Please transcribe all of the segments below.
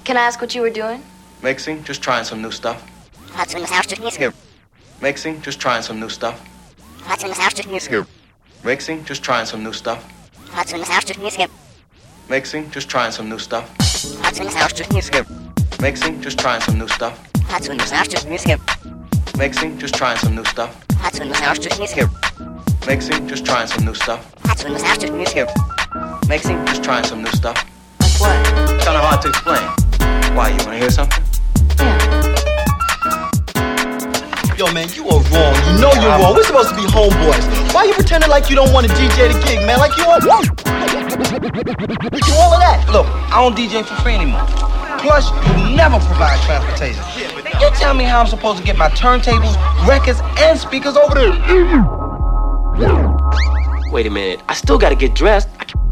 Can I ask what you were doing? Mixing, just trying some new stuff. Here. Mixing, just trying some new stuff. Here. Mixing, just trying some new stuff. Mixing, just trying some new stuff. Here. Mixing, just trying some new stuff. Here. Mixing, just trying some new stuff. Here. Mixing, just trying some new stuff. Here. Mixing, just trying some new stuff. Like what? Kinda hard to explain. Why, you wanna hear something? Yeah. Yo, man, you are wrong. You know you're wrong. We're supposed to be homeboys. Why you pretending like you don't want to DJ the gig, man? Like you want all of that. Look, I don't DJ for free anymore. Plus, you never provide transportation. You tell me how I'm supposed to get my turntables, records, and speakers over there. Wait a minute. I still gotta get dressed.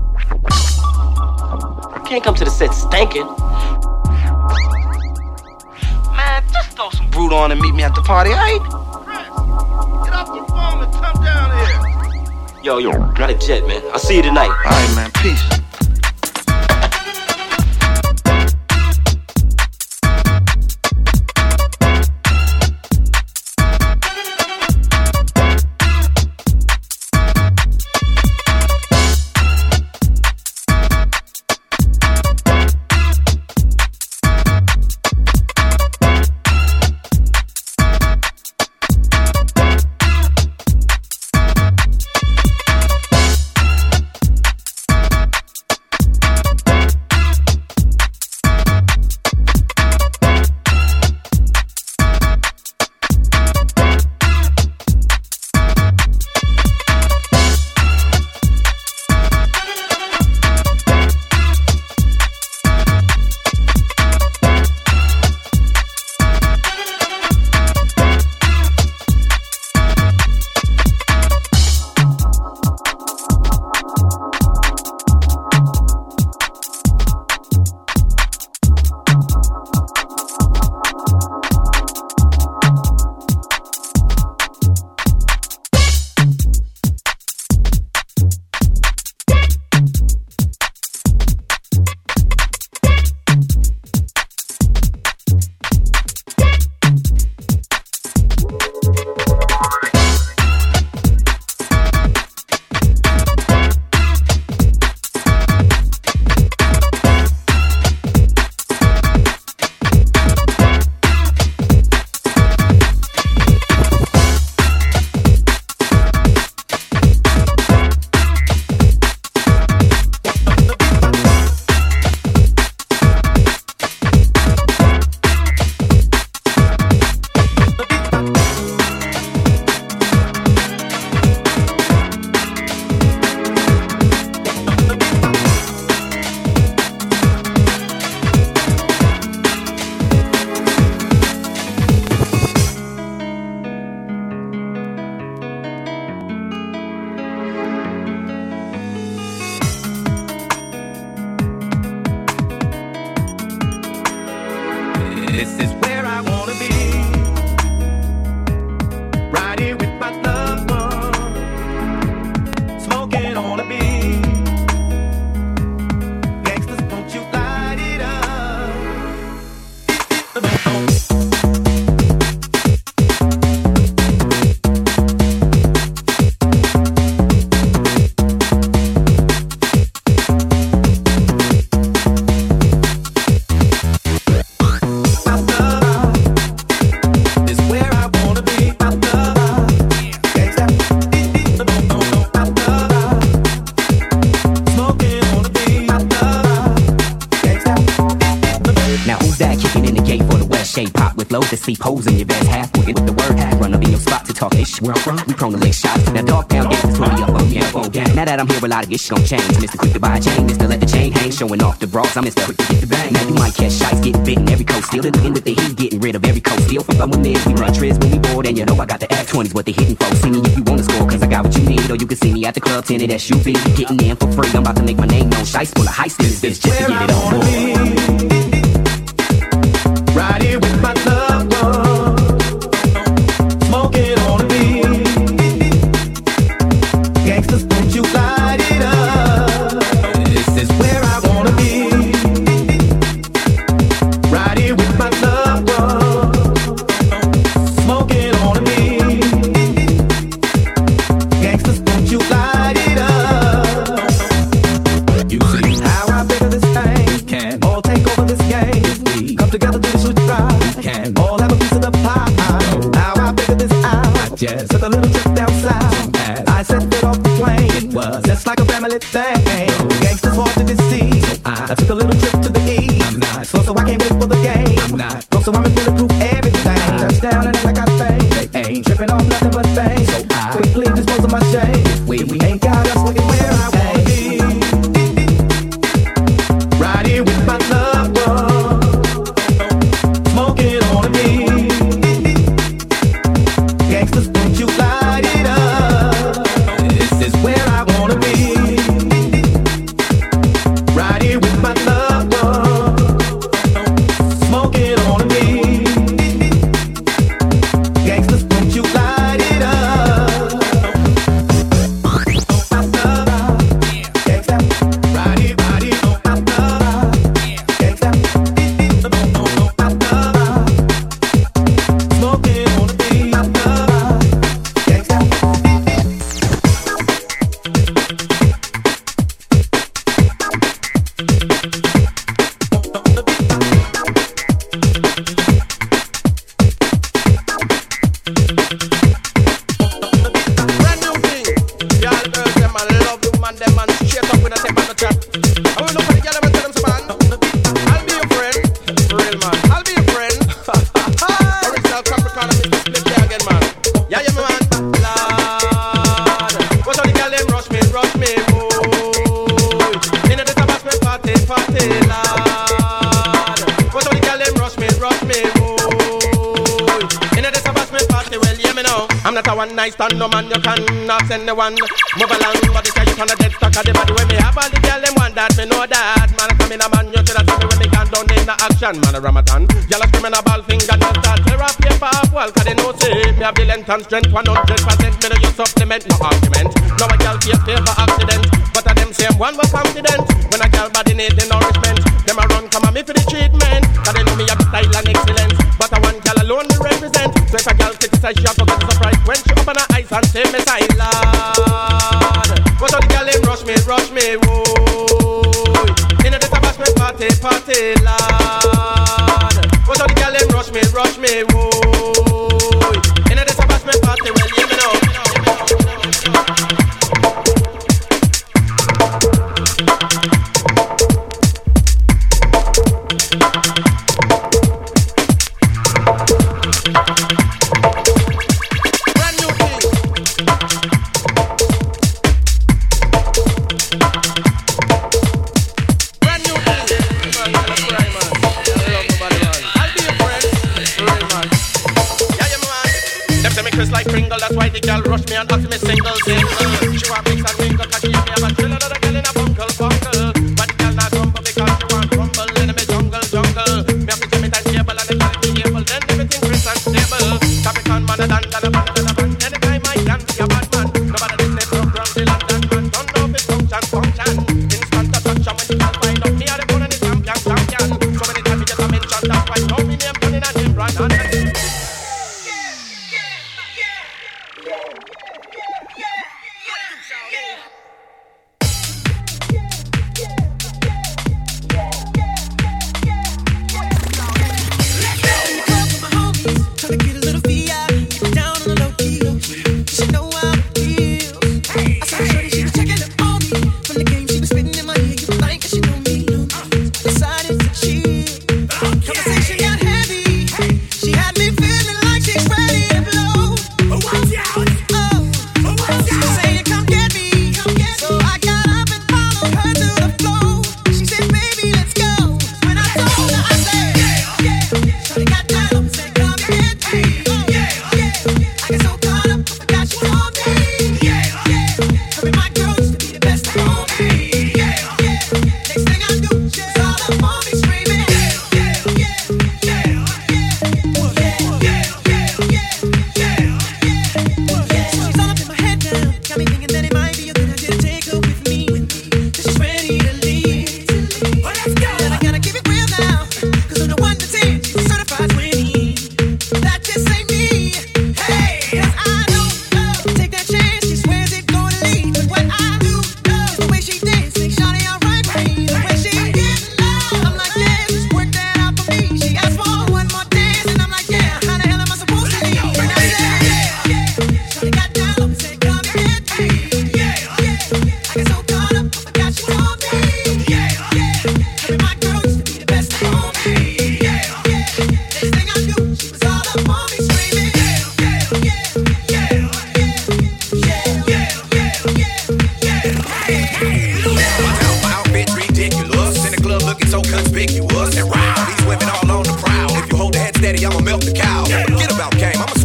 I can't come to the set stinking. Man, just throw some brute on and meet me at the party, alright? Get off the phone and come down here. Yo, got a jet, man. I'll see you tonight. Alright, man, peace. This is where I wanna be. Right here with my loved one, smoking on a beat. Gangsters, won't you light it up? To see pose in your best half with the word half. Run up in your spot to talk ish. Where I'm from, we prone to lick shots. Now dog pound gangsters put me up on your phone gang. Now that I'm here, a lot of ish gon' change. Mr. Quick to buy a chain, Mr. Let the chain hang. Showing off the bras, I'm Mr. Quick to get the bang. Now you might catch shots, getting bitten every coast steel. Looking with the heat, getting rid of every coast steel. From with mids, we run triz when we bored. And you know I got the Act 20s, what they hitting for. See me if you wanna score, cause I got what you need. Or you can see me at the club, tinted SUV. Getting in for free, I'm about to make my name known. Shice full of heist in this bitch just to get it on board. Right here with my loved one, smoking on a beat. Gangsters, won't you light it up? This is where I wanna be. not slow, so I can't wait for the game. I'm not broke, so I'm in bulletproof everything. Touchdown and act like I think. They ain't tripping on nothing but things. So I quickly dispose of my shame. If we ain't got us looking where I wanna be. Right here with my loved one, smoking on me. Gangsters, won't you light it up? This is where I wanna be. Right here with my loved one, smoking on me. Gangsters, won't you light it up? My love, gangsta, right here, on my love, gangsta, my love, smoking on me, my love, gangsta. Brand new thing. Y'all girls, them man love the woman, them man straight up when I take back the trap. I will look for the girl, them and tell them, say, man, I'll be your friend. For real, man. I'll be your friend. Original Capricorn, I'm Mr. Split there again, man. Yeah, yeah, man. Lord. What's all the girl, them rush me, boy. In the Tabasco party, Lord. What's all the girl, them rush me, boy. In the Tabasco party, well, yeah, me know. I'm not a one night stand, no man, you cannot send the one. Move along, but it's you on the dead stock of the body. When me have all the girl, them want that, me know that. Man, I come in a man, you should have seen me when me gone down in the action. Man, a Ramadan, y'all a screaming a ball finger, no start. Tear up paper off wall, cause they know say me have the length and strength 100%. Me no use supplement, no argument. Now a girl face pay for accident, but a them same one was confident. When a girl body need the nourishment, them a run come a me for the treatment. Cause they know me have the style and excellence, but a one girl alone me represent. So if a girl criticize, she have to get surprised when she open her eyes and say me silent. But all the girl them rush me, whoa. In the Tabasco party, Lord. But all the girl them rush me, whoa. In the Tabasco party, well, yeah, me know. Brand new thing. Brand new thing. Man, man, man. I love nobody, man. I'll be your friend. For real, man. Yeah, yeah, man. Them say me Chris like Pringle, that's why the girl rush me and ask me single. She want mix and wrinkle, cause she hear me have a drill another girl in a bungle. But the girl not crumble because she want crumble in me jungle. Me have to jam it and table and the girl be able, then everything Chris and stable. Capricorn man a dan, anytime I can be a bad man. Nobody business from the London man. Don't know if it function. Instant attraction when the girl find out me are the one and the champion. So many times we get a mention, that's why know me name turning and name brand.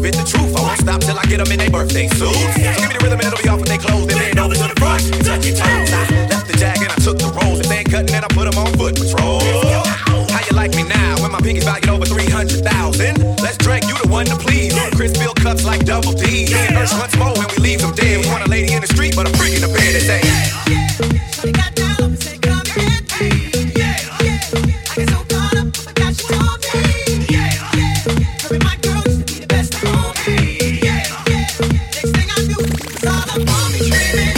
spit the truth. I won't stop till I get them in their birthday suits. So give me the rhythm and it'll be off with their clothes. Then bend over to the front and touch your toes. I left the jag and I took the rolls. If they ain't cutting, then I put them on foot patrol. How you like me now when my pinky's valued over 300,000? Let's drink, you the one to please. Chris fill cups like double D. Me and Ursh once more when we leave them dead. We want a lady in the street, but a freak in the bed that say. Shorty got down and said, come and get me. I get so caught up, I forgot you told me. Her and my girl used to be the best of me. Next thing I knew, it was all up on me dreaming.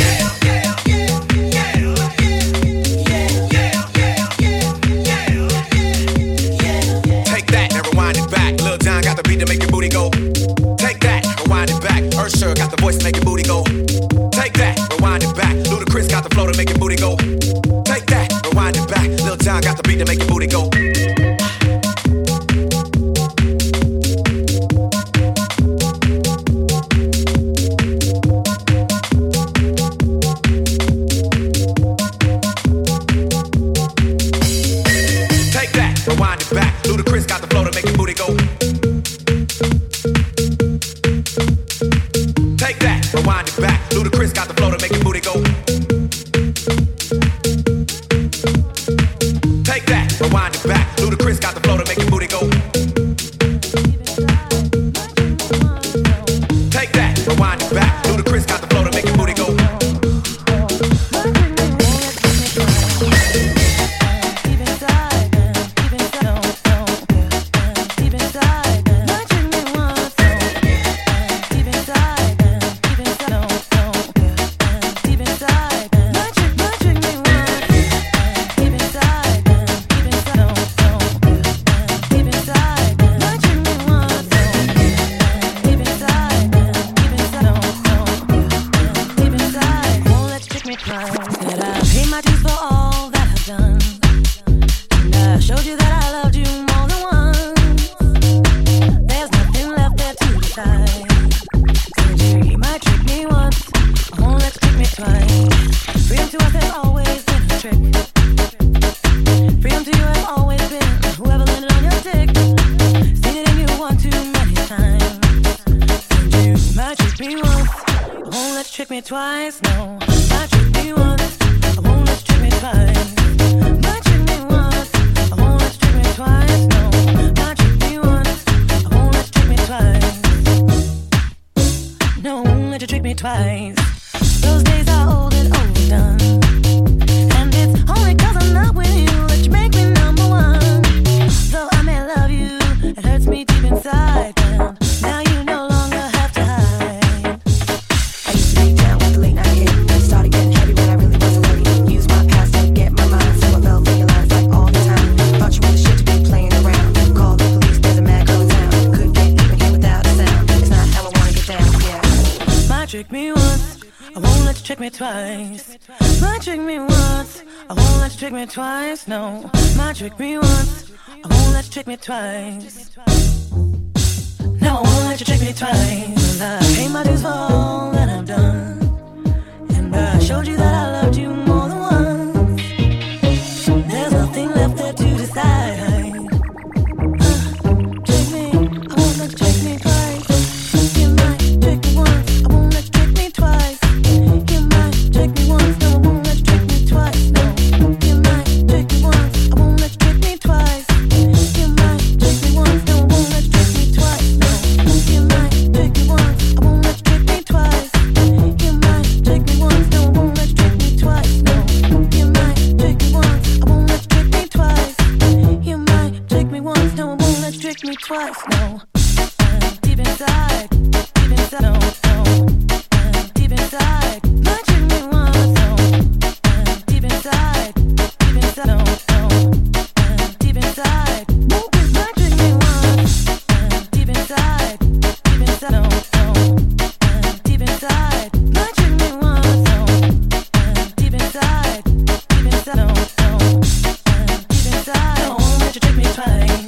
Take that and rewind it back. Lil Jon got the beat to make your booty go. Take that, rewind it back. Usher got the voice to make your booty go. Take that, rewind it back. Ludacris got the flow to make your booty go. Take that, rewind it back. Lil Jon got the beat to make your booty go. Take that, rewind it back. Ludacris got the flow to make your booty go. Take that, rewind it back. Ludacris got the flow to make your booty go. Take that, rewind it back. Ludacris got the flow to make your booty go. Take that, rewind it back. Ludacris got the flow to make your booty go. Twice, no, not trick me once, I won't let you trick me twice. Not trick me once, I won't let you trick me twice, no, not trick me once, I won't let you trick me twice. No, I won't let you trick me twice. Those days are old and overdone, and it's only 'cause I'm not with you that you make me number one. Though I may love you, it hurts me deep inside. Now you no longer have to hide. I used to be down with the late night hit. Started getting heavy when I really wasn't ready. Use my past to get my mind, so I fell for your lines like all the time. Thought you were the shit to be playing around. Call the police, there's a mad girl in town. Couldn't get even here without a sound. It's not how I wanna get down, yeah. Might trick me once, I won't let you trick me twice. Might trick me once, I won't let you trick me twice. No, might trick me once, I won't let you trick me twice. No, I won't let you trick me twice. I pay my dues for all that I've done, and I showed you that I loved you more than once. There's nothing left there to decide. Trick me, I won't let you trick me twice. You might trick me once, I won't let you trick me twice. You might trick me once, no, I won't let you trick me twice. No, you might trick me once, I won't let you trick me twice. You might trick me once, no, I won't let you trick me twice. No, you might trick me once, I won't let you trick me twice. You might trick me once, no, I won't let you trick me twice. No, you might trick me once, I won't let you trick me twice. You might trick me once, no, I won't let you trick me twice. No, deep inside, no, deep inside, might trick me once, no, deep inside, no, deep inside, might trick me once, deep inside, no, deep inside, might trick me once, no, deep inside, no, deep inside, no, I won't let you trick me twice.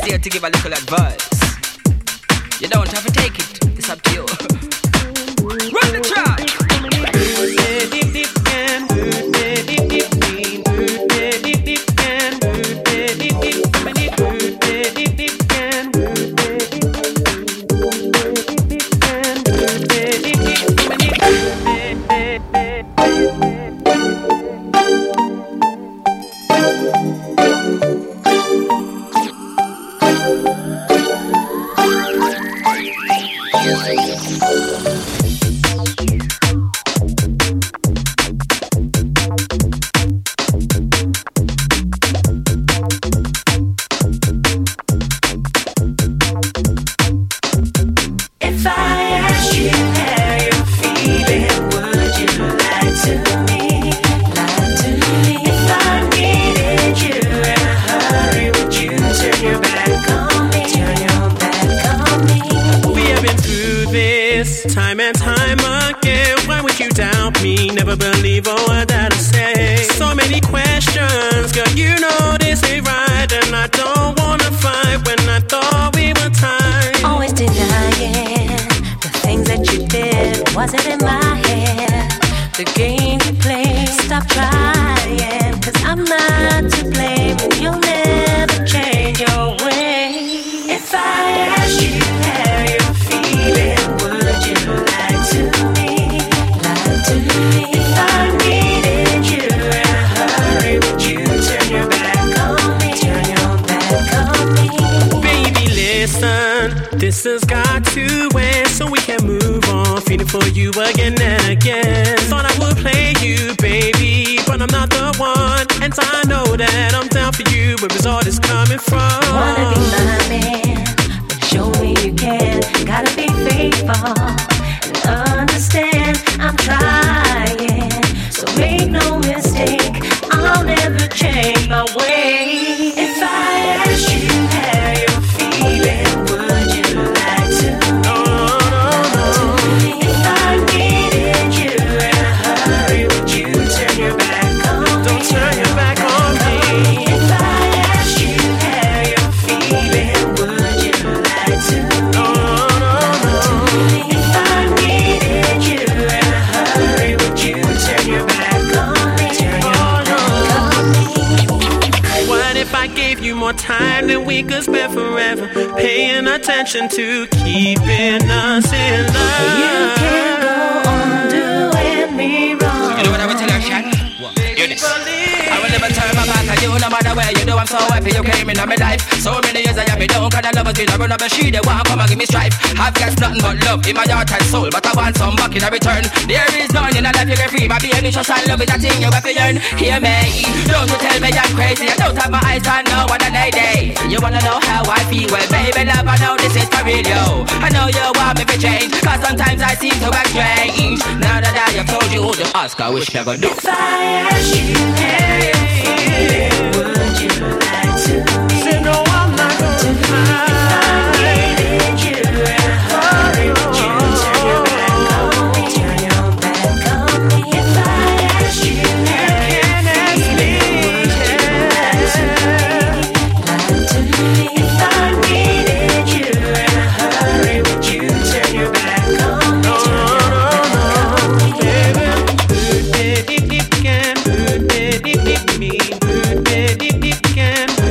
just here to give a little advice. You don't have to take it, it's up to you. Run the track! Time and time again, why would you doubt me? Never believe a word that I say. So many questions, girl, you know this ain't right. And I don't wanna fight when I thought we were tied. Always denying the things that you did wasn't in my head. The game you play, stop trying, 'cause I'm not to blame and you'll never change your way. If I asked you how you're feeling, would you lie to me? Lie to me. If I needed you in a hurry, would you turn your back on me? Turn your back on me. Baby, listen, this has got to end so we can move on. Feeling for you again and again. Thought I would play you, baby, but I'm not the one. And I know that I'm down for you. Where is all this coming from? Wanna be my man, but show me you can. Gotta be faithful and understand I'm trying. So make no mistake, I'll never change my way. If I asked you how you're feeling, would you lie to me? If I needed you in a hurry, would you turn your back on me? Don't turn your back on me. If I asked you how you're feeling, would you lie to me? If I needed you in a hurry, would you turn your back on me? Turn your back on me. What if I gave you more time than we could spend forever? Paying attention to keeping us in love. You can't go on doing me wrong. You know what I would tell her, Shaq? Hear this. I will never turn my back on you, no matter where you do. I'm so happy you came into my life. So many years I have been down, cause I love us been a run up a she. They want come and give me strife. I've got nothing but love in my heart and soul, but I want some back in a return. There is none in a life you can free. My being is just and love is a thing you have to learn. Hear me, don't you tell me I'm crazy. I don't have my eyes on no other lady. You wanna know how I feel? Well, baby, love, I know this is for real, yo. I know you want me to change, cause sometimes I seem to act strange. Now that I have told you who to ask, I wish I could do. If I asked you how you're feeling, would you lie to me? Say no, I'm not gonna lie. If I needed you in a hurry, would you turn your back on me? Turn your back on me. If I asked you how you're feeling, would you lie to me? Lie to me. If I needed you in a hurry, would you turn your back on me? Turn your back on me. Good baby, can. Good baby, me. Good baby, can.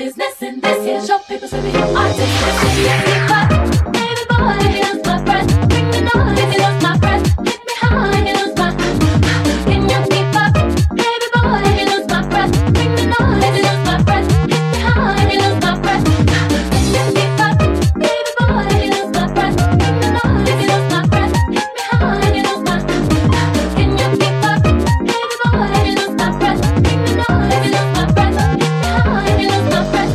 business in this here shop. People say we are artists. Baby boy, he knows my breath. Bring the noise, he knows my breath. Hit me high, he knows my. Can you keep up? Baby boy, he knows my breath. Bring the noise, he knows my breath. Hit me high, he knows my breath. Can you keep up? Baby boy, he knows my breath. Bring the noise, he knows my breath. Hit me high, he knows my. Can you keep up? Baby boy, he knows my breath. Bring the noise, he knows my breath. Hit me high, he knows my breath.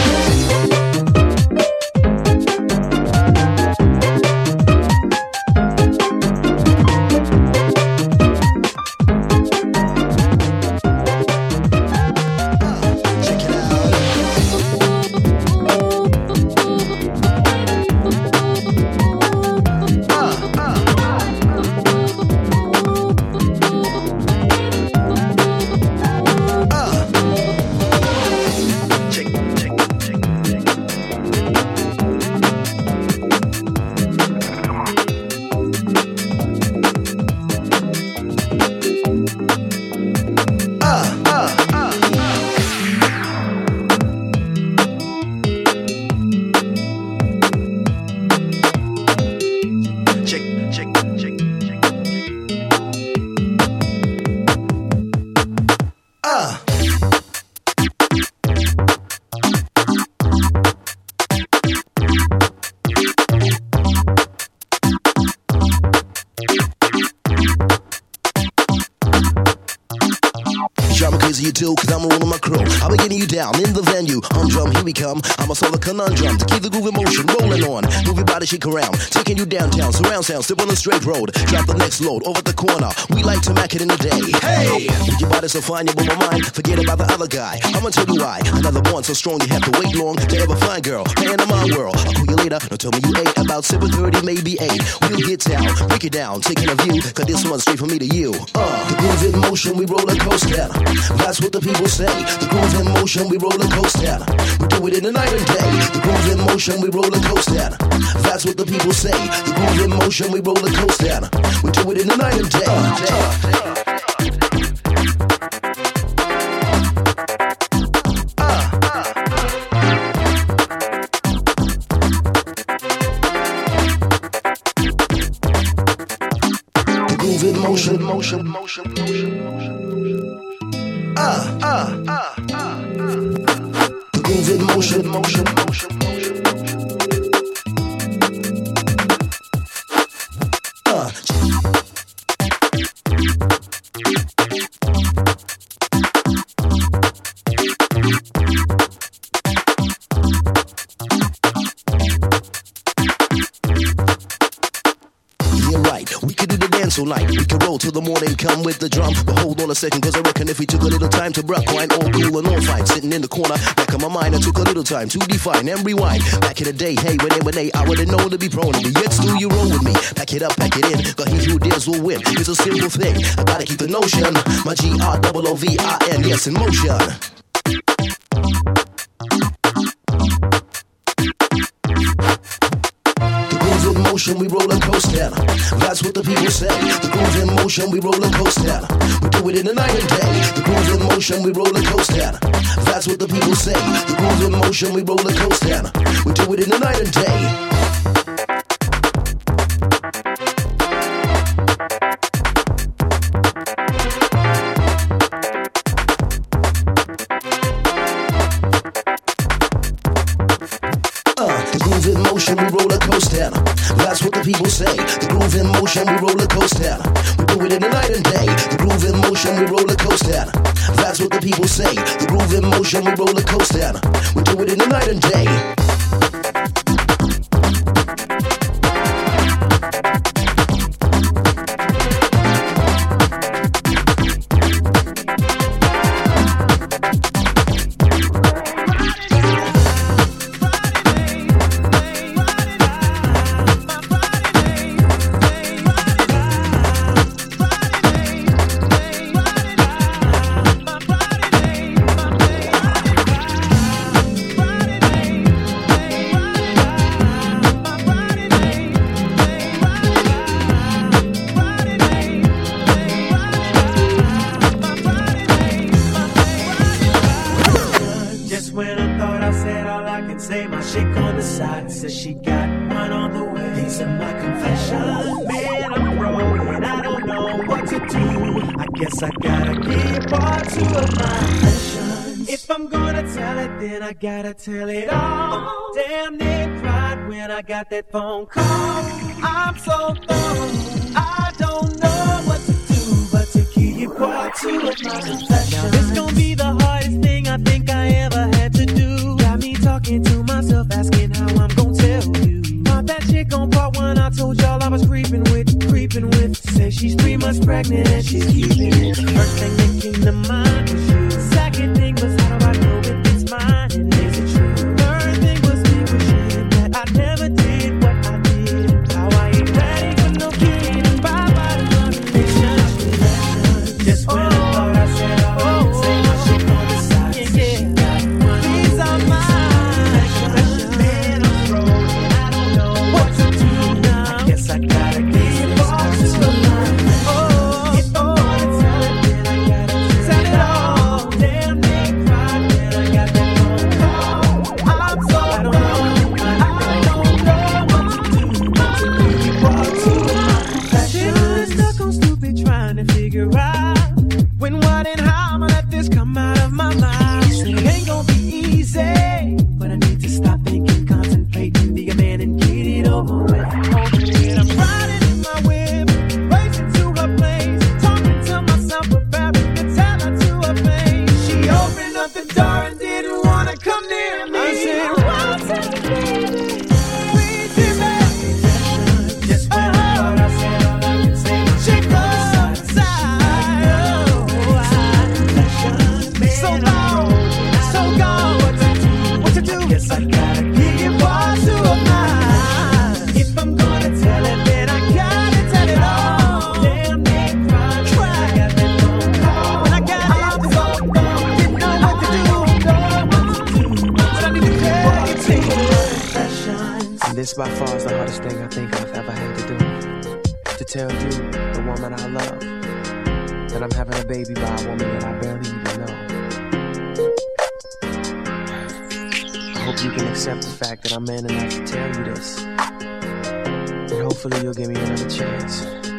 You do, cause I'm rolling my crew. I'll be getting you down in the venue. On drum, here we come. I'm a solo conundrum to keep the groove in motion, rolling on. Move your body, shake around. Taking you downtown, surround sound, step on the straight road. Drop the next load over the corner. We like to mac it in the day. Hey! With your body so fine, you blow my mind. Forget about the other guy. I'ma tell you why. Another one so strong you have to wait long to ever find, girl. Hand in my world. I'll call you later. Don't tell me you ate about 7:30, maybe 8. We'll get down, break it down, taking a view. Cause this one's straight from me to you. The groove in motion, we roller coaster. That's what the people say. The groove in motion, we roller coaster. We do it in the night and day. The groove in motion, we roller coaster. That's what the people say. The groove in motion, we roller coaster. We do it in the night and day. The groove in motion, motion, motion, motion, motion. The groove in motion, motion, motion, motion, all night. We can roll till the morning, come with the drum. But hold on a second, cause I reckon if we took a little time to bruck wine, all cool and all fine. Sitting in the corner, back of my mind, I took a little time to define and rewind. Back in the day, hey, when they, I would've known to be prone to me. Yet still you roll with me. Pack it up, pack it in, cause he who dares will win. It's a simple thing, I gotta keep the notion. My GROOVIN, yes, in motion. Motion, we roller coaster. That's what the people say. The groove in motion, we roller coaster. We do it in the night and day. The groove in motion, we roller coaster. That's what the people say. The groove in motion, we roller coaster. We do it in the night and day. The groove in motion, we roller coaster. That's what the people say. The groove in motion, we roller coaster. We do it in the night and day. The groove in motion, we roller coaster. That's what the people say. The groove in motion, we roller coaster. We do it in the night and day. can say my chick on the side says she got one on the way. These are my confessions. Man, I'm broke and I don't know what to do. I guess I gotta keep all two of my confessions. If I'm gonna tell it, then I gotta tell it all. Damn near cried when I got that phone call. I'm so thrown, I don't know what to do but to keep part two of my confessions. Now this gon' be the hardest thing I think I ever had to do. Got me talking to myself, asking how I'm gon' tell you. Not that chick on part one I told y'all I was creeping with. Say she's 3 months pregnant and she's keeping it. The first thing that came to mind was you. Second thing was how do I know if it's mine and is it true? Third thing was wishing that I never did what I did. How I ain't ready for no kid and bye-bye to confessions. Just when I thought I said all I could say, my shit on the side. Yeah. These are mine. Man, I'm broke and I don't know what to do now. I guess I gotta give all to the line. If I'm gonna tell it, then I gotta tell it all. Damn, they cried when I got that phone call. I'm so I don't know what to do but to keep all to my confessions. Stuck on stupid trying to figure out when, what, and how I'ma let this come out of my mouth. It ain't gonna be easy, but I need to stop thinking, contemplate, and be a man and get it over with. And I'm riding in my whip, racing to her place, talking to myself, preparing to tell her to her face. She opened up the door and didn't wanna come near me. I said, what's up, baby? Please be back. Just when I thought I said all I could say, my chick on the side. So gone, what to do? Guess I gotta give all to a mine. If I'm gonna tell it, then I gotta tell it all. Damn, they cried. I got that phone call. When I got it, so gone. Didn't know what to do, but I need to tell you to confessions. And this by far is the hardest thing I think I've ever had to do. To tell you, the woman I love, that I'm having a baby by a woman that I barely even know. I hope you can accept the fact that I'm man enough to tell you this. And hopefully you'll give me another chance.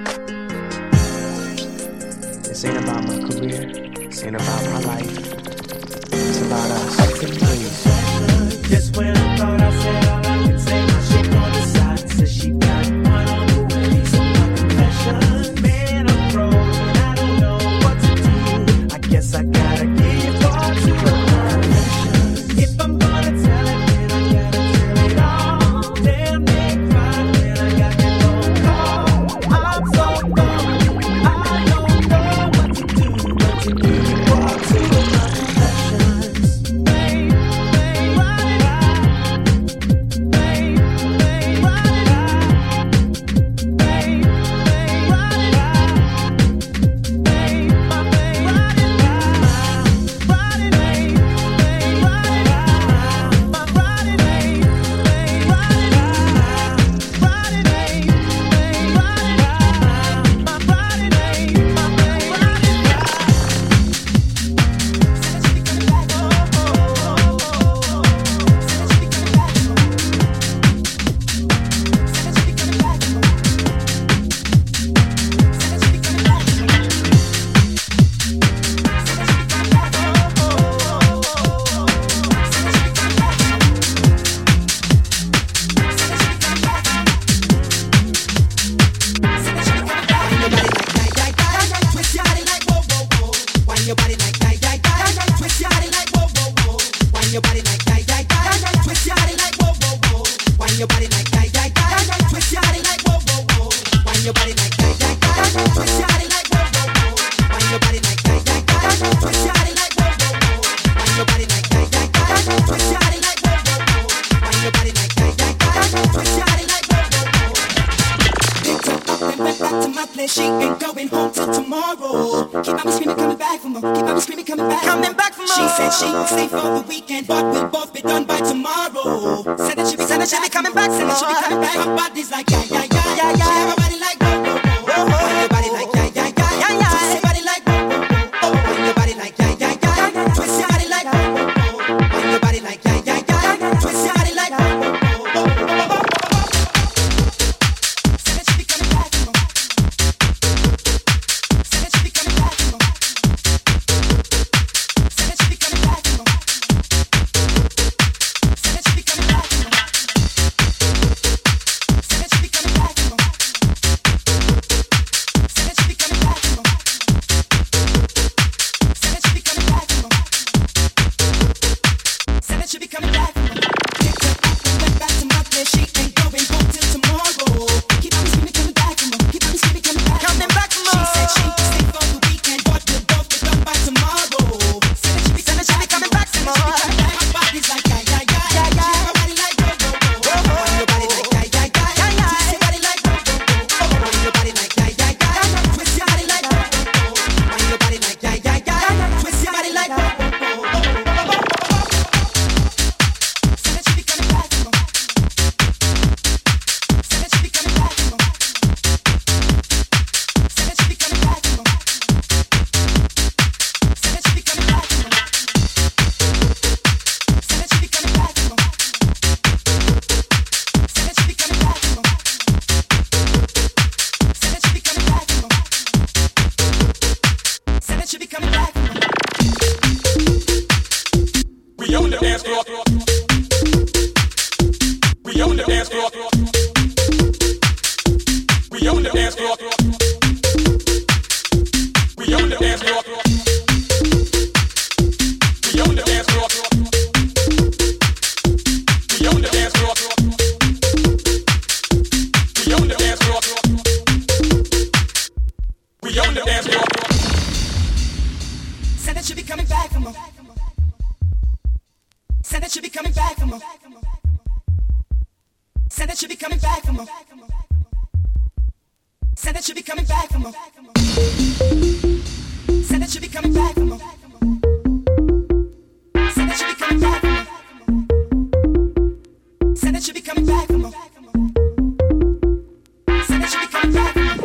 This ain't about my career. This ain't about my life. It's about us. Please. Just when I thought I said all I could say, my chick on the side says she got one on the way. These are my confessions. Man, I'm broke and I don't know what to do. I guess I gotta give all to her confessions. If I'm gonna tell it, then I gotta tell it all. Damn, they cried when I got that phone call. I'm so gone, I don't know what to do but to give all to my confessions. Babe, run it out. Babe, run it out. Babe, run it out. Babe, my babe, run it out. Run it, babe, run it out. My run it, babe, run it out. Run it, babe, run it out. My run it, babe, my babe, run it out. She ain't going home till tomorrow. Keep on screaming, coming back for more. Keep on screaming, coming back for more. She said she would stay for the weekend, but we'll both be done by tomorrow. Said that she be coming back, said that she be coming back. Her body's like yeah, yeah, yeah, yeah, yeah. She have her body like whoa, whoa, whoa, whoa. When your body like yeah, yeah, yeah, yeah, yeah. Twist your body like whoa, whoa, whoa. When your body like yeah, yeah, yeah, yeah. Twist your body like whoa, whoa, whoa. When your body like yeah, yeah, yeah, yeah. Twist your Said that she'll be coming back for more. Said that she'll be coming back for more. Said that she'll be coming back for more. Said that she'll be coming back for more. Said that she'll be coming back for more. Said that she'll be coming back for more.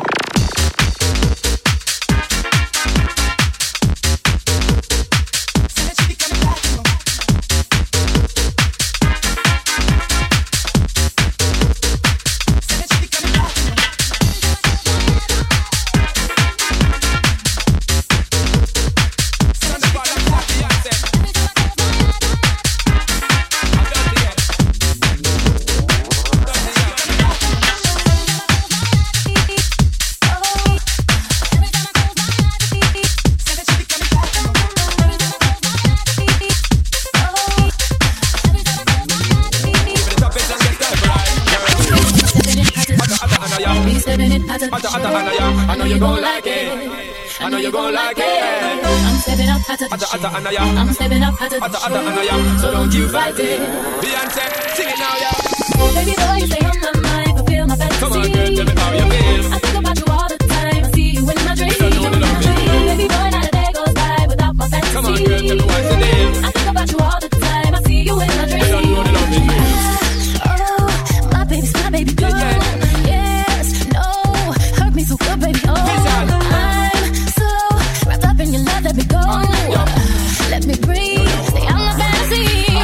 I know you gon' like it. I know you gon' like it. I'm stepping up, I'm stepping up, so don't you fight it. Beyonce, sing it now, yeah. Baby boy, you stay on my mind, fulfill my fantasy. Come on, girl, tell me how you feel. I think about you all the time, I see you in my dreams. Baby boy, not a day goes by without my fantasy. Come on, girl, tell me what's the name. I think about you all the time, I see you in my dreams. Oh, my baby girl. Yes, no, hurt me so good, baby. Oh, I'm so wrapped up in your love, let me go. Let me breathe, stay on my fantasy.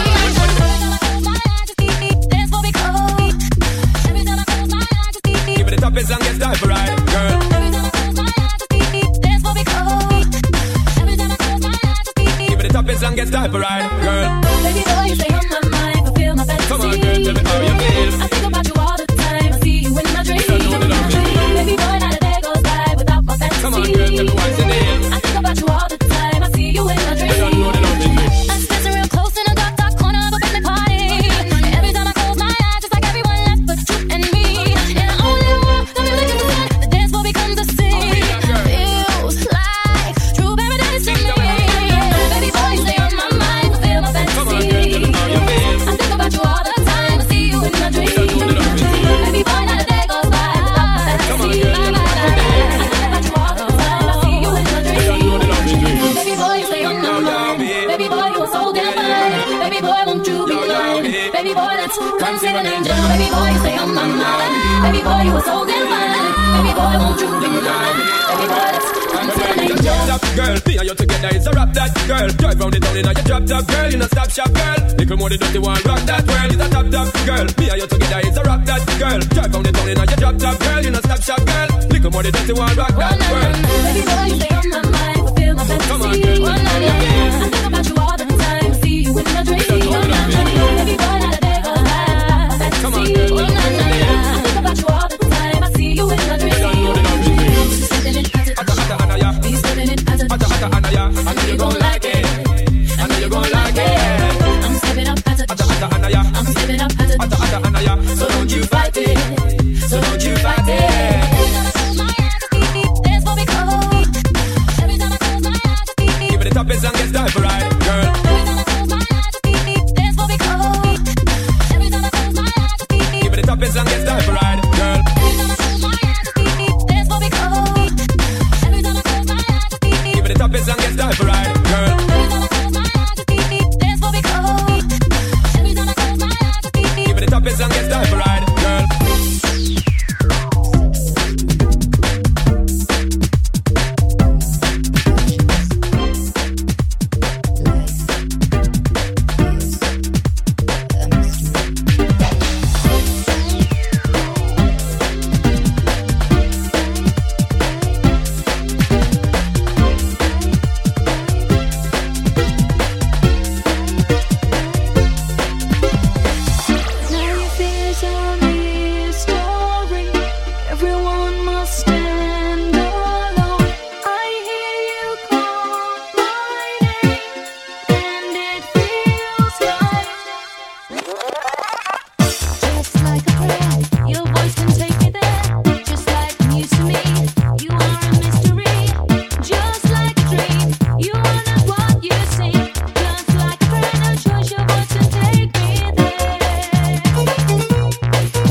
Dance for me, cold. Every time I close my eyes, just Give me the toughest, longest time for ride, girl. Every time I close my eyes, just dance for me, cold. Every time I close my eyes, just Give me the toughest, longest time for ride, girl. baby boy, you stay on my mind, fulfill my fantasy. Come on, girl, tell me how you feel. I think about you all the time, I see you in my dreams. Baby boy, not a day goes by without my fantasy. Come on, girl, tell me what's the name. I think about you all the time, I see you in my dreams. I'm dancing real close in a dark corner of a Bentley party. Every time I close my eyes, it's like everyone left but you and me. And I only want the music to play, the dance floor becomes a scene. Feels like true paradise to me. Baby boy, you stay on my mind, fulfill my fantasy. I think about you all the time, I see you in my dreams. Baby boy, not a day goes by without my fantasy. I think about you all the time, I see you in my dreams. Baby boy, you stay on my mind. Baby boy, you are so damn fine. Baby boy, won't you be mine? Baby boy, let's come sing an angel. Baby boy, you stay on my mind. Baby boy, you are so damn fine. Baby boy, won't you be mine? Baby boy, let's come sing an angel. Drop top girl, me and you together is a rap that girl. Drive round the town in a your drop top girl, in a stop shop girl. Little more the dirty one, rock that world is a top top girl. Me and you together is a rap that girl. Drive round the town in a your drop top girl, in a stop shop girl. Little more the dirty one, rock that world. Baby boy, you stay on my mind, fulfill my fantasy. Come on, girl, I think about you all the time, see you in my dreams. Baby boy, not a day goes by. Come on, girl, I think about you all the time, I see you in my dreams. Stepping in at it, be stepping in at it. I know you gon' like it. I know you gon' like it. I'm stepping up at it. I'm stepping up at it. So don't you fight it. So don't you fight it. Dance for me, cold. Every time I close my eyes, Give me the toughest, longest time for ride, girl. every time I close my eyes, dance for me, cold. Every time I close my eyes, Give me the toughest, longest time for ride, girl. every time I close my eyes, dance for me, cold. Every time I close my eyes, Give me the toughest, longest time for ride, girl. every time I close my eyes, dance for me, cold. Every time I close my eyes, Give me the toughest, longest time for ride, girl. Just like a prayer, no choice, your voice can take me there.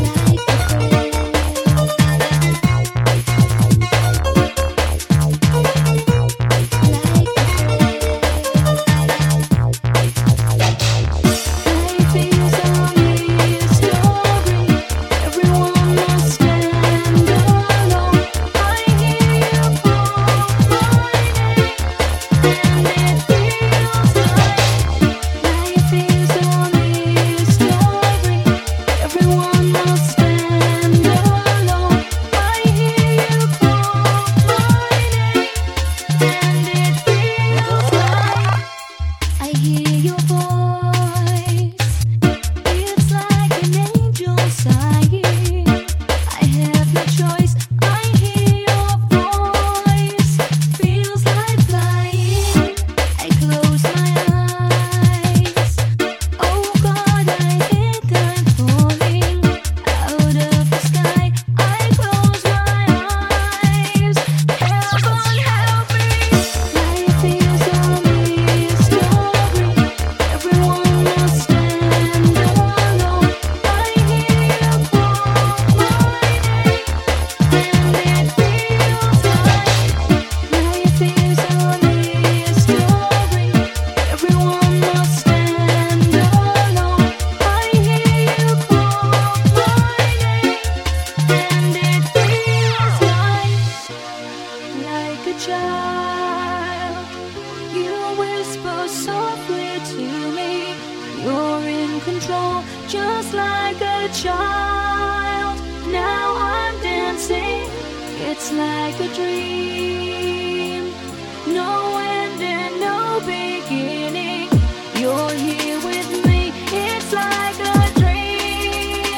just like a child. Now I'm dancing, it's like a dream. No end and no beginning. You're here with me, it's like a dream.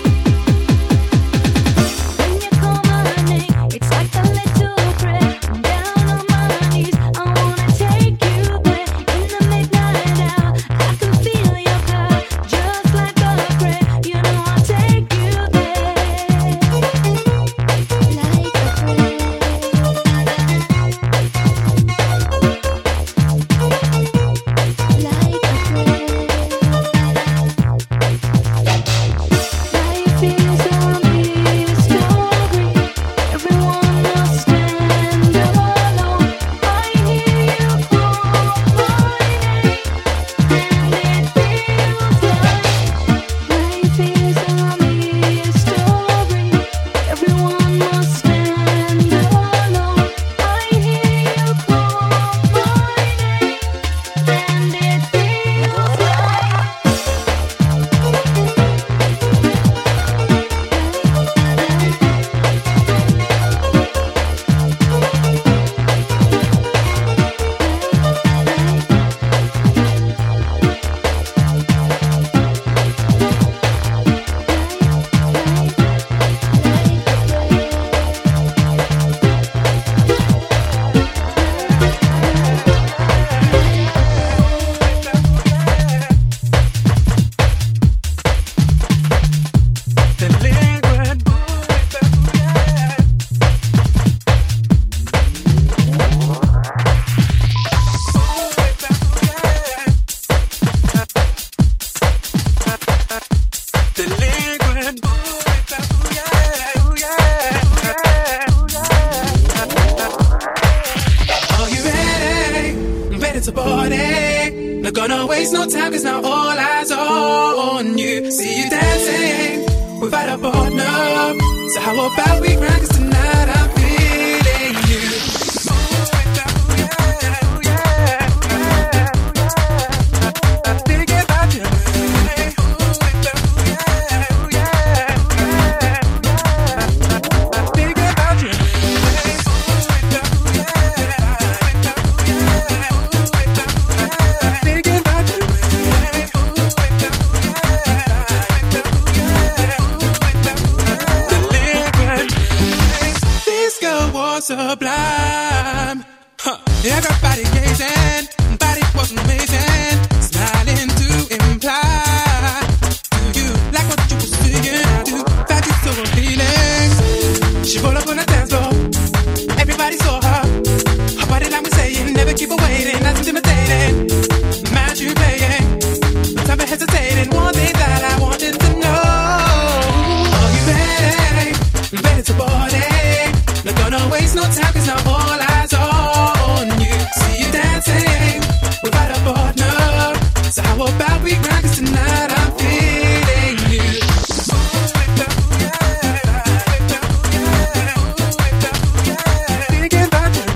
When you call my name, it's like a little prayer. I'm down on my knees, I wanna take you there. In the midnight hour, I can feel your power. Just like a prayer, you know I'll take you there. Like a prayer. It's a party. Not gonna waste no time, cause now all eyes are on you. See you dancing without a partner. So how about we grind, cause tonight I'm feeling you. Thinking about you. Thinking about you. Sublime, huh. Everybody gazing, body was amazing, smiling to imply to you like what you were singing. I do find you so appealing. She rolled up on the dance floor, everybody saw her. Her body like we saying, never keep her waiting. That's intimidating. Mind you playing, no time for hesitating. One thing that I wanted to know: are you ready? Ready to party? Not gonna waste no time, cause now all eyes are on you. See you dancing without a partner. So how about we grind, cause tonight I'm feeling you. Thinking about you.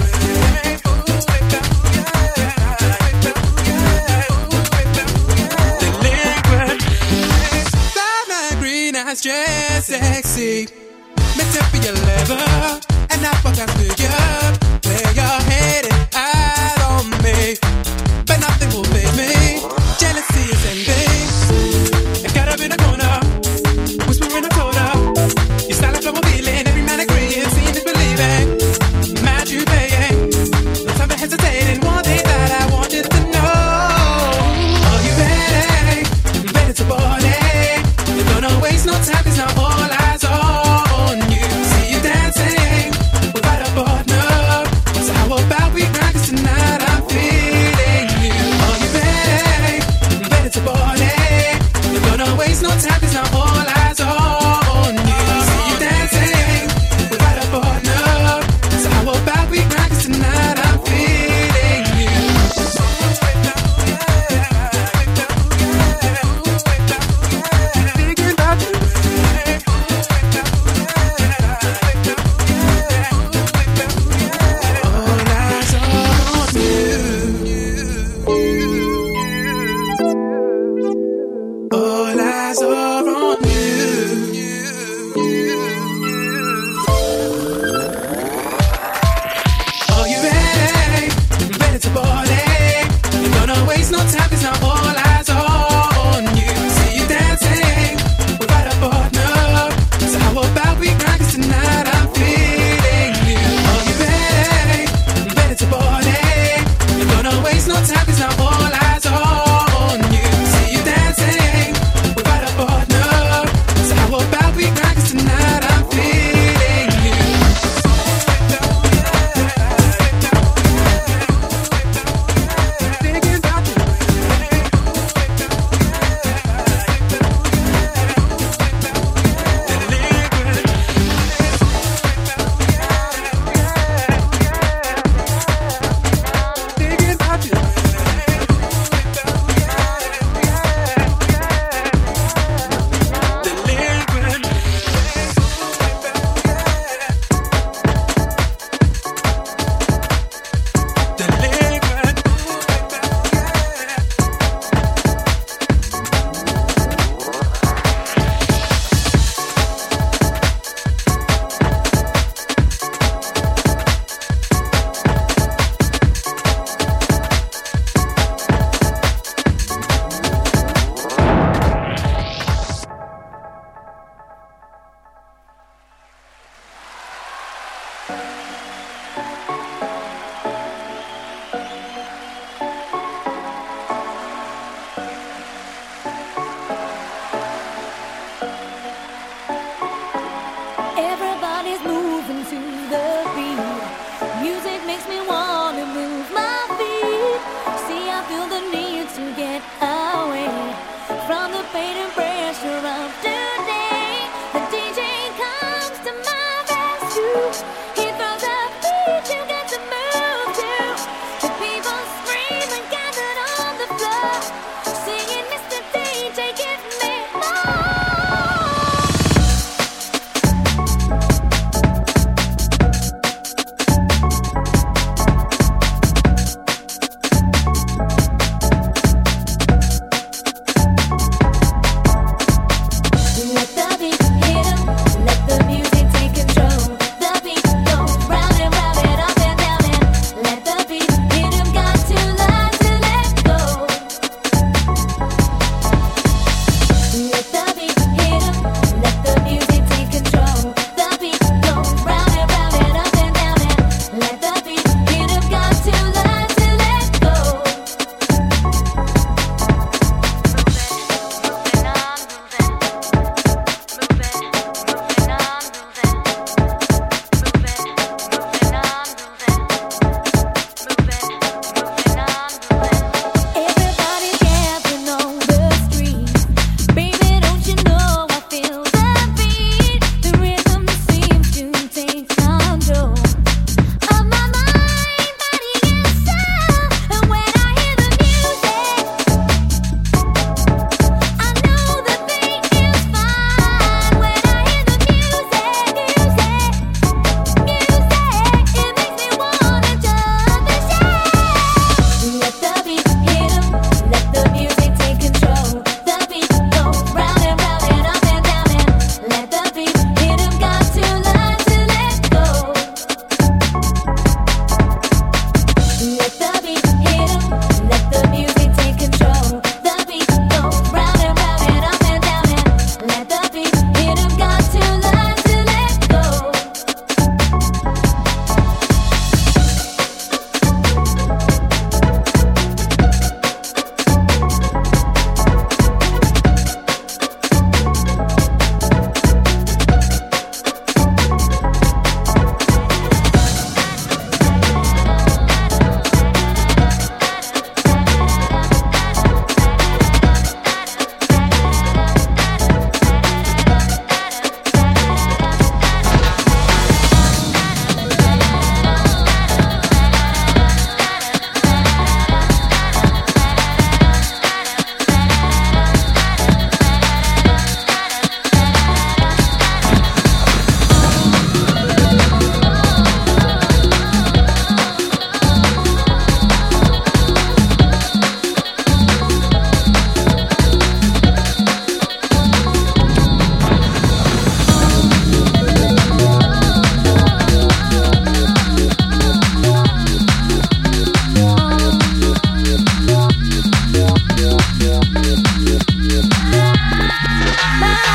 Delinquent. Diamond green eyes, just sexy. Meant to be a lover. And I forgot to you, where you're headed out on me. But nothing will faze me. Jealousy is envy. I got up in a corner, whispering a toner. You style like I'm feeling, every man agreeing, seeing is believing. Mad you paying, no time for hesitating. One thing that I wanted to know: are you ready? Ready to party? You're gonna waste no time, cause now all eyes are on you. See you dancing. About we grind, cause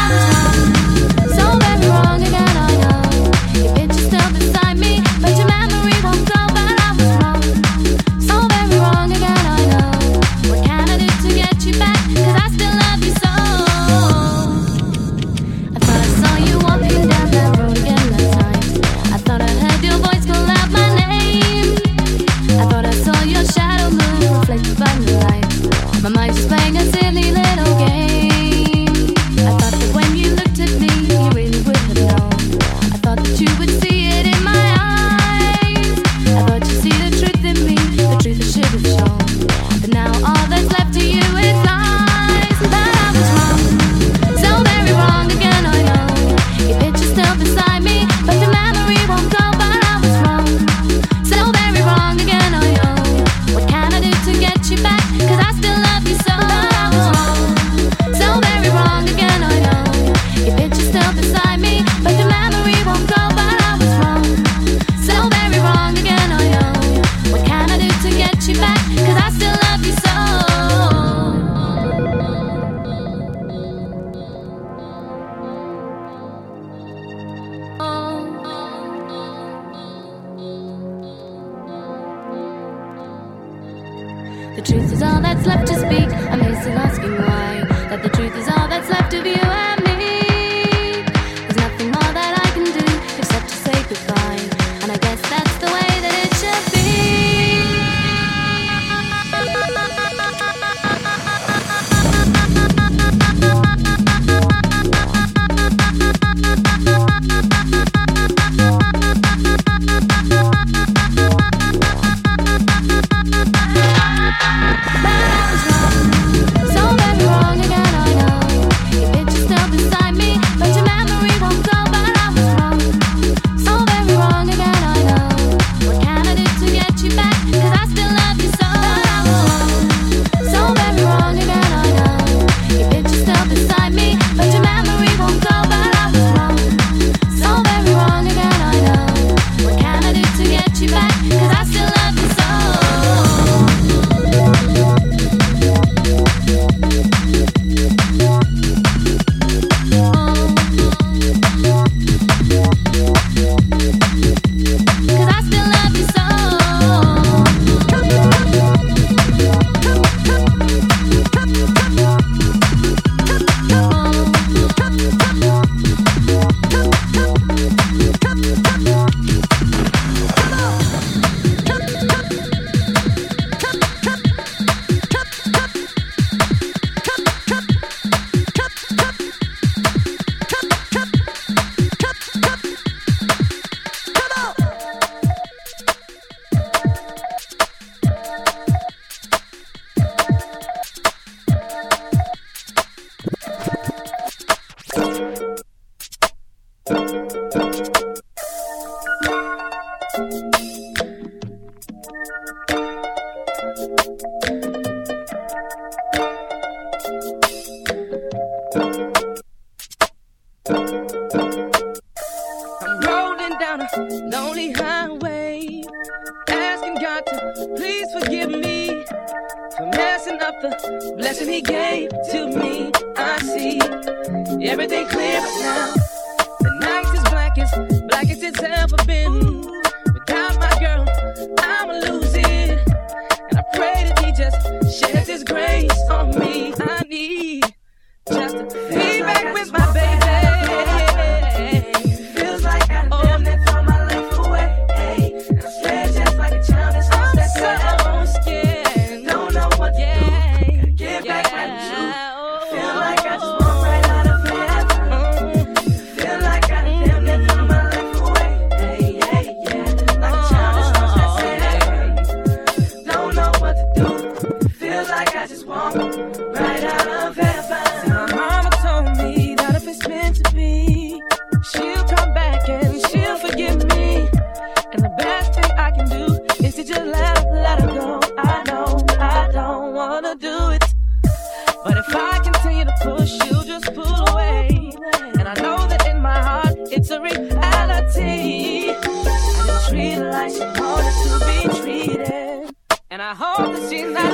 The truth is all that's left to speak. I'm here still asking why. That the truth is all that's left of you and me. There's nothing more that I can do except to say goodbye. And I guess that's the way that it should be.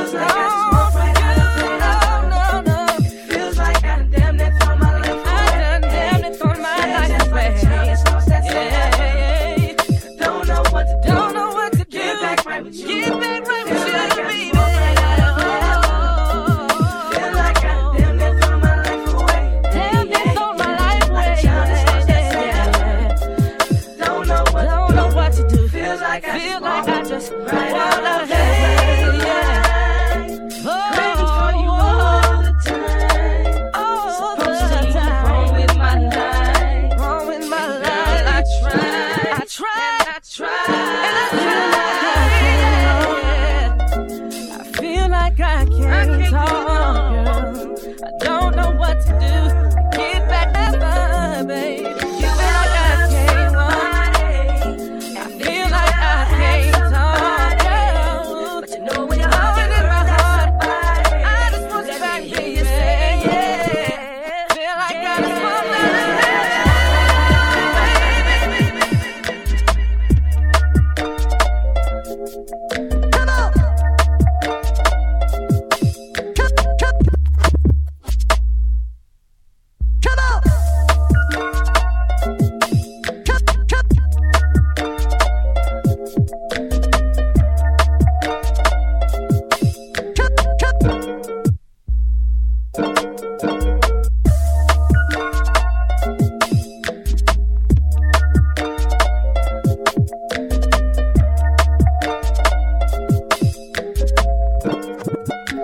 Feels like I damn near throw my life away.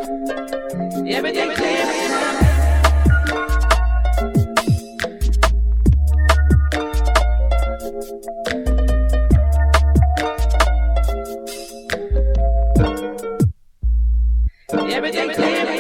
Everything clear. Everything clear.